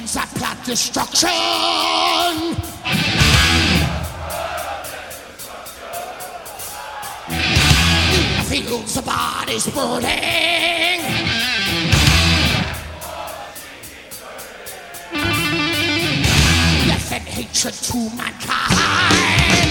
minds that plot destruction. In the fields, the bodies burning. Death and hatred to mankind.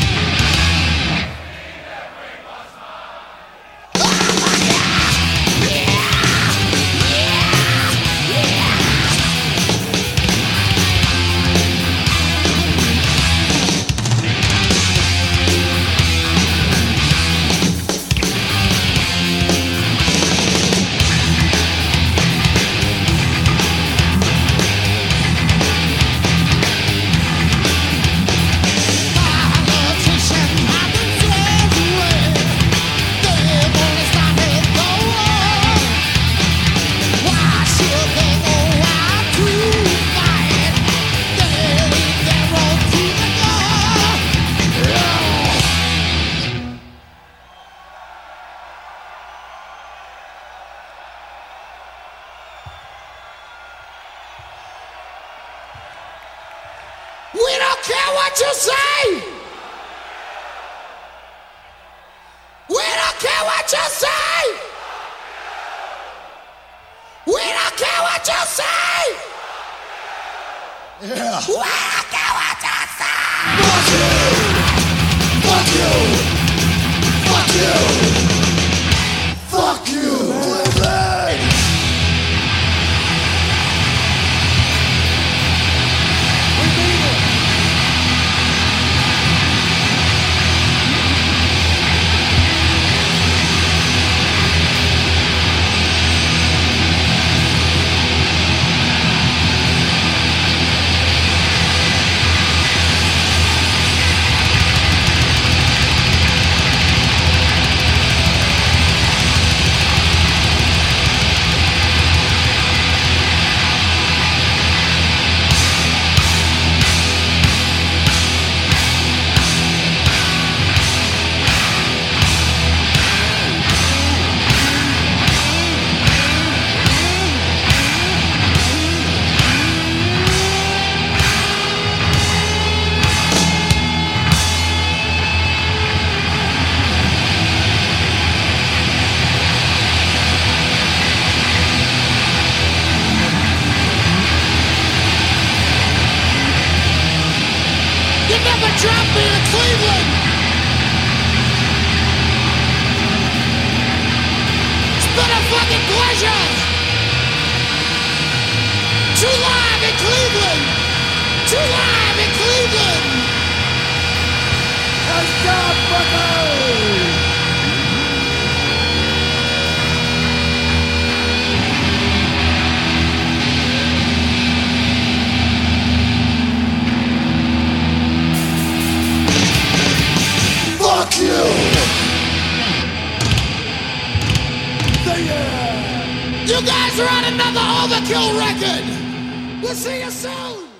We don't care what you say. We don't care what you say. We don't care what you say. Yeah. We don't care what you say. Fuck you! Fuck you! Fuck you! Fuck you! Cleveland! Drop me in Cleveland. It's been a fucking pleasure to live in Cleveland. To live in Cleveland. Let's go, fuckers! Fuck you! Yeah. You guys are on another Overkill record! We'll see you soon!